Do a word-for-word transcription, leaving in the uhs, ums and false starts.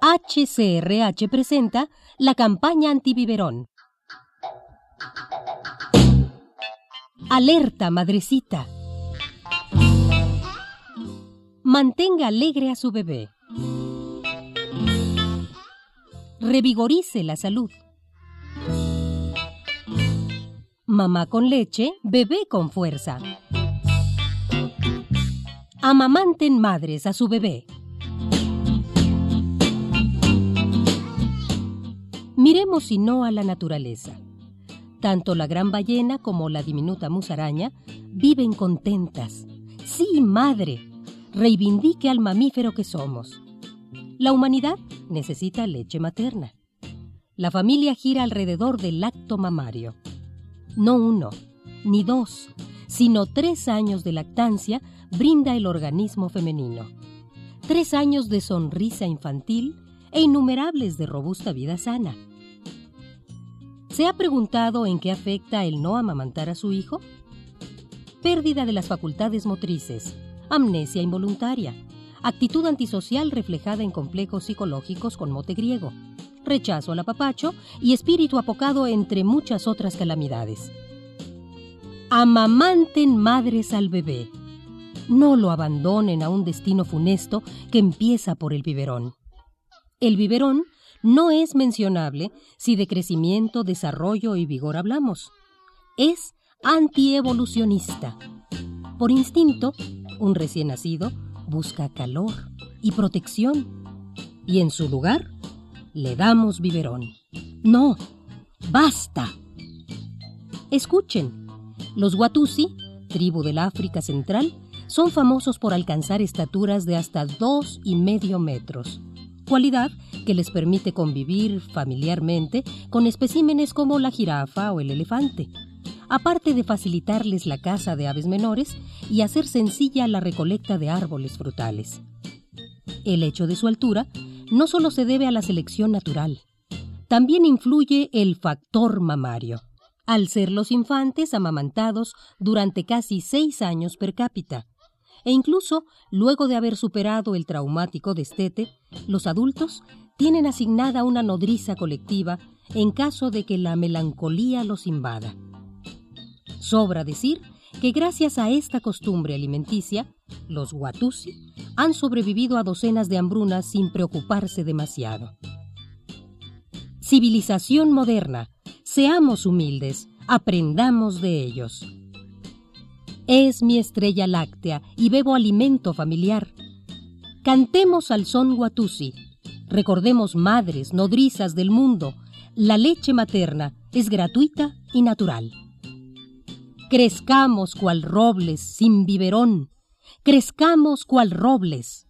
H C R H presenta la campaña antibiberón. Alerta, madrecita. Mantenga alegre a su bebé. Revigorice la salud. Mamá con leche, bebé con fuerza. Amamanten madres a su bebé. Miremos si no a la naturaleza. Tanto la gran ballena como la diminuta musaraña viven contentas. ¡Sí, madre! Reivindique al mamífero que somos. La humanidad necesita leche materna. La familia gira alrededor del lacto mamario. No uno, ni dos, sino tres años de lactancia brinda el organismo femenino. Tres años de sonrisa infantil e innumerables de robusta vida sana. ¿Se ha preguntado en qué afecta el no amamantar a su hijo? Pérdida de las facultades motrices, amnesia involuntaria, actitud antisocial reflejada en complejos psicológicos con mote griego, rechazo al apapacho y espíritu apocado, entre muchas otras calamidades. Amamanten madres al bebé. No lo abandonen a un destino funesto que empieza por el biberón. El biberón no es mencionable si de crecimiento, desarrollo y vigor hablamos. Es antievolucionista. Por instinto, un recién nacido busca calor y protección. Y en su lugar, le damos biberón. ¡No! ¡Basta! Escuchen. Los Watusi, tribu del África Central, son famosos por alcanzar estaturas de hasta dos y medio metros, cualidad que les permite convivir familiarmente con especímenes como la jirafa o el elefante, aparte de facilitarles la caza de aves menores y hacer sencilla la recolecta de árboles frutales. El hecho de su altura no solo se debe a la selección natural, también influye el factor mamario, al ser los infantes amamantados durante casi seis años per cápita, e incluso luego de haber superado el traumático destete, los adultos tienen asignada una nodriza colectiva en caso de que la melancolía los invada. Sobra decir que gracias a esta costumbre alimenticia, los Watusi han sobrevivido a docenas de hambrunas sin preocuparse demasiado. Civilización moderna, seamos humildes, aprendamos de ellos. Es mi estrella láctea y bebo alimento familiar. Cantemos al son Watusi. Recordemos madres, nodrizas del mundo. La leche materna es gratuita y natural. Crezcamos cual robles sin biberón. Crezcamos cual robles.